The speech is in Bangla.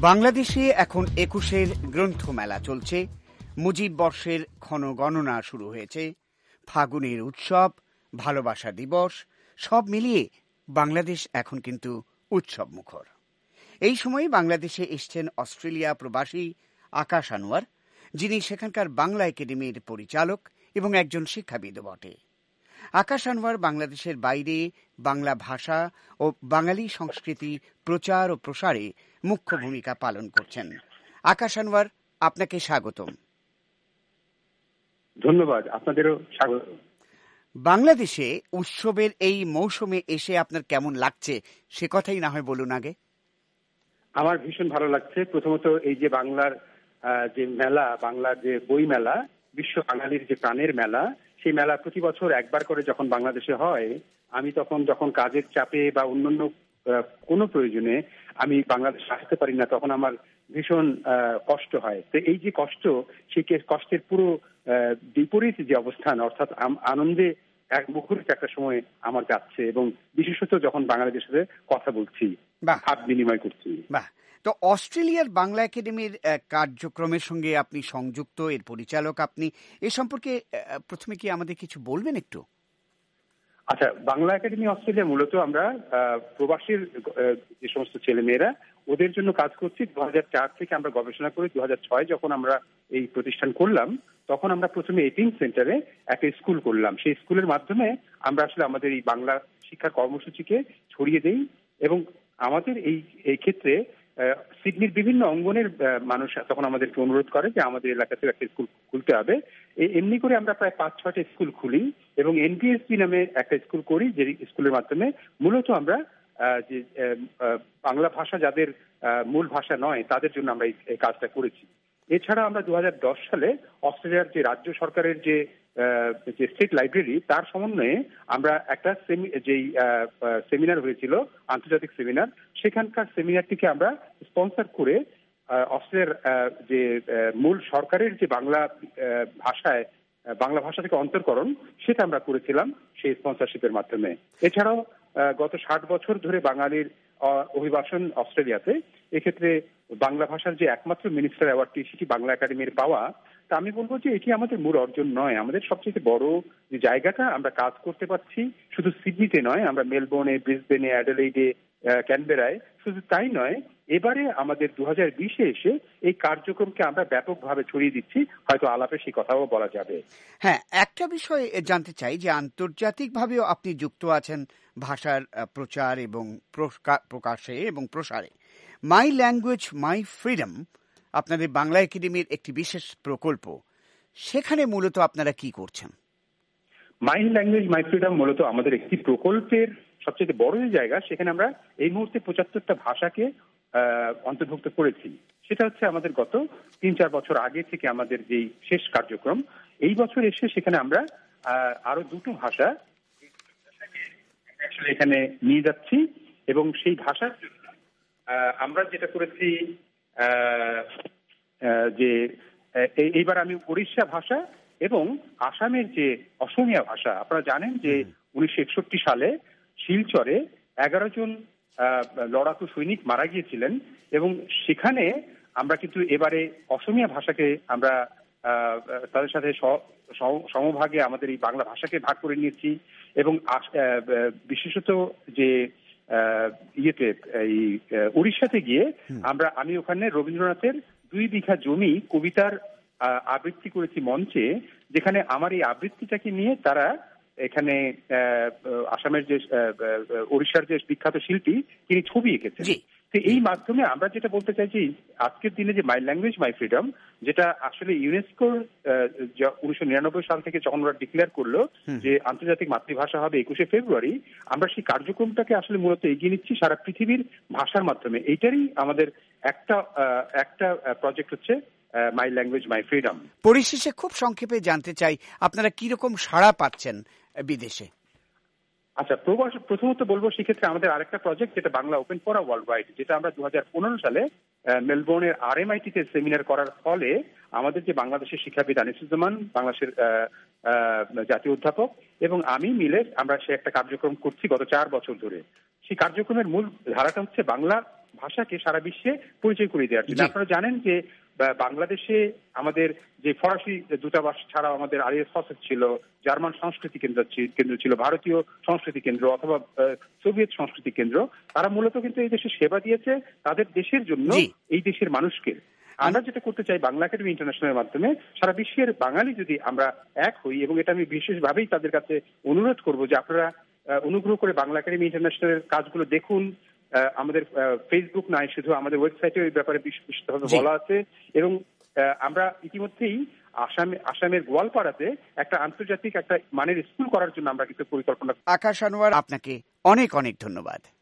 বাংলাদেশে এখন ২১-এর গ্রন্থমেলা চলছে, মুজিব বর্ষের ক্ষণগণনা শুরু হয়েছে, ফাগুনের উৎসব, ভালোবাসা দিবস সব মিলিয়ে বাংলাদেশ এখন কিন্তু উৎসব মুখর। এই সময়ে বাংলাদেশে এসছেন অস্ট্রেলিয়া প্রবাসী আকাশ আনোয়ার, যিনি সেখানকার বাংলা একাডেমির পরিচালক এবং একজন শিক্ষাবিদ বটে। আকাশ আনোয়ার বাংলাদেশের বাইরে বাংলা ভাষা ও বাঙালি সংস্কৃতি প্রচার ও প্রসারে মুখ্য ভূমিকা পালন করছেন। আকাশ আনোয়ার, আপনাকে স্বাগতম। ধন্যবাদ, আপনাদেরও স্বাগত। বাংলাদেশে উৎসবের এই মৌসুমে এসে আপনার কেমন লাগছে সে কথাই না হয় বলুন আগে। আমার ভীষণ ভালো লাগছে। প্রথমত এই যে বাংলার যে মেলা, বাংলার যে বই মেলা, বিশ্ব বাঙালির যে প্রাণের মেলা, সেই মেলা প্রতি বছর একবার করে যখন বাংলাদেশে হয়, আমি যখন কাজের চাপে বা অন্যান্য কোনো প্রয়োজনে আমি বাংলাদেশে আসতে পারি না, তখন আমার ভীষণ কষ্ট হয়। তো এই যে কষ্ট, সেই কষ্টের পুরো বিপরীত যে অবস্থান, অর্থাৎ আনন্দে এক মুখরিত একটা সময় আমার যাচ্ছে, এবং বিশেষত যখন বাংলাদেশের সাথে কথা বলছি, ভাব বিনিময় করছি। বাহ। তো অস্ট্রেলিয়ার বাংলা একাডেমির কার্যক্রমের সঙ্গে আপনি সংযুক্ত, এর পরিচালক আপনি, এ সম্পর্কে প্রথমে কি আমাদের কিছু বলবেন একটু? আচ্ছা, বাংলা একাডেমি অস্ট্রেলিয়া মূলত আমরা প্রবাসীর যে সমস্ত ছেলেমেয়েরা, ওদের জন্য কাজ করছি। 2004 থেকে আমরা গবেষণা করি। 2006 যখন আমরা এই প্রতিষ্ঠান করলাম, তখন আমরা প্রথমে 18 সেন্টারে একটা স্কুল করলাম। সেই স্কুলের মাধ্যমে আমরা আসলে আমাদের এই বাংলা শিক্ষা কর্মসূচিকে ছড়িয়ে দেই, এবং আমাদের এই ক্ষেত্রে সিডনির বিভিন্ন অঙ্গনের মানুষ তখন আমাদেরকে অনুরোধ করে যে আমাদের এলাকাতে একটা স্কুল খুলতে হবে। এমনি করে আমরা প্রায় 5-6টা স্কুল খুলি এবং এনপিএসপি নামে একটা স্কুল করি, যে স্কুলের মাধ্যমে মূলত আমরা যে বাংলা ভাষা যাদের মূল ভাষা নয়, তাদের জন্য আমরা এই কাজটা করেছি। এছাড়া আমরা 2010 সালে অস্ট্রেলিয়ার যে রাজ্য সরকারের যে স্টেট লাইব্রেরি, তার সমন্বয়ে আমরা একটা সেমিনার হয়েছিল, আন্তর্জাতিক সেমিনার, সেখানকার সেমিনারটিকে আমরা স্পন্সর করে অস্ট্রেলিয়ার যে মূল সরকারের যে বাংলা ভাষা থেকে অন্তর্করণ, সেটা আমরা করেছিলাম সেই স্পন্সরশিপের মাধ্যমে। এছাড়াও গত 60 বছর ধরে বাঙালির অভিবাসন অস্ট্রেলিয়াতে, এক্ষেত্রে বাংলা ভাষার যে একমাত্র মিনিস্টার অ্যাওয়ার্ডটি, সেটি বাংলা একাডেমির পাওয়া। তা আমি বলবো যে এটি আমাদের মূল অর্জন নয়, আমাদের সবচেয়ে বড় যে জায়গাটা আমরা কাজ করতে পারছি শুধু সিডনিতে নয়, আমরা মেলবোর্নে, ব্রিসবেনে, অ্যাডিলেইডে, ক্যানবেরায়, শুধু তাই নয়, এবারে আমাদের 2020-এ এসে এই কার্যক্রমকে আমরা ব্যাপকভাবে ছড়িয়ে দিচ্ছি। হয়তো আলাপে সেই কথাও বলা যাবে। হ্যাঁ, একটা বিষয় জানতে চাই যে আন্তর্জাতিকভাবেও আপনি যুক্ত আছেন ভাষার প্রচার এবং প্রকাশে এবং প্রসারে। মাই ল্যাঙ্গুয়েজ মাই ফ্রিডম আপনাদের বাংলা একাডেমির একটি বিশেষ প্রকল্প, সেখানে মূলত আপনারা কি করছেন? মাই ল্যাঙ্গুয়েজ মাই ফ্রিডম মূলত আমাদের একটি প্রকল্পের সবচেয়ে বড় যে জায়গা, সেখানে আমরা এই মুহূর্তে 75টা ভাষাকে অন্তর্ভুক্ত করেছি। সেটা হচ্ছে আমাদের গত 3-4 বছর আগে থেকে আমাদের যে শেষ কার্যক্রম। এই বছর এসে সেখানে আমরা আরো 2টো ভাষা আসলে এখানে নিয়ে যাচ্ছি, এবং সেই ভাষার আমরা যেটা করেছি যে এইবার আমি উড়িষ্যা ভাষা এবং আসামের যে অসমীয়া ভাষা, আপনারা জানেন যে 1961 সালে শিলচরে 11 জন লড়াকু সৈনিক মারা গিয়েছিলেন, এবং সেখানে আমরা কিন্তু এবারে অসমীয়া ভাষাকে আমরা তাদের সাথে সমভাগে আমাদের এই বাংলা ভাষাকে ভাগ করে নিয়েছি। এবং বিশেষত যে এই উড়িষ্যাতে গিয়ে আমি ওখানে রবীন্দ্রনাথের 2 বিঘা জমি কবিতার আবৃত্তি করেছি মঞ্চে, যেখানে আমার এই আবৃত্তিটাকে নিয়ে তারা এখানে আসামের যে ওড়িশার যে বিখ্যাত শিল্পী, তিনি ছবি এঁকেছেন। তো এই মাধ্যমে আমরা যেটা বলতে চাইছি, আজকের দিনে যে মাই ল্যাঙ্গুয়েজ মাই ফ্রিডম, যেটা আসলে ইউনেস্কোর 1999 সাল থেকে যখন ওরা ডিক্লেয়ার করলো যে আন্তর্জাতিক মাতৃভাষা হবে 21শে ফেব্রুয়ারি, আমরা সেই কার্যক্রমটাকে আসলে মূলত এগিয়ে নিচ্ছি সারা পৃথিবীর ভাষার মাধ্যমে। এইটারই আমাদের একটা প্রজেক্ট হচ্ছে মাই ল্যাঙ্গুয়েজ মাই ফ্রিডম। পরিশেষে খুব সংক্ষেপে জানতে চাই, আপনারা কিরকম সাড়া পাচ্ছেন বিদেশে? আচ্ছা, প্রথমত বলবো সেক্ষেত্রে আমাদের আরেকটা প্রজেক্ট, যেটা Bangla open forum world wide, যেটা আমরা 2015 সালে মেলবোর্নের RMIT-তে সেমিনার করার ফলে আমাদের যে বাংলাদেশের শিক্ষাবিদ আনিসুজ্জামান, বাংলাদেশের জাতীয় অধ্যাপক, এবং আমি মিলে আমরা সে একটা কার্যক্রম করছি গত 4 বছর ধরে। সেই কার্যক্রমের মূল ধারাটা হচ্ছে বাংলা ভাষাকে সারা বিশ্বে পরিচয় করে দেওয়ার জন্য। আপনারা জানেন যে বাংলাদেশে আমাদের যে ফরাসি দূতাবাস ছাড়াও আমাদের আরএস ছিল, জার্মান সংস্কৃতি কেন্দ্র ছিল, ভারতীয় সংস্কৃতি কেন্দ্র অথবা সোভিয়েত সংস্কৃতি কেন্দ্র, তারা মূলত কিন্তু এই দেশে সেবা দিয়েছে তাদের দেশের জন্য, এই দেশের মানুষকে। আমরা যেটা করতে চাই বাংলা একাডেমি ইন্টারন্যাশনালের মাধ্যমে সারা বিশ্বের বাঙালি যদি আমরা এক হই, এবং এটা আমি বিশেষভাবেই তাদের কাছে অনুরোধ করব যে আপনারা অনুগ্রহ করে বাংলা একাডেমি ইন্টারন্যাশনালের কাজগুলো দেখুন। আমাদের ফেসবুক নয়, শুধু আমাদের ওয়েবসাইটে এই ব্যাপারে বিশদভাবে বলা আছে। এবং আমরা ইতিমধ্যেই আসামের গোয়ালপাড়াতে একটা আন্তর্জাতিক একটা মানের স্কুল করার জন্য আমরা কিছু পরিকল্পনা। আকাশ আনোয়ার, আপনাকে অনেক অনেক ধন্যবাদ।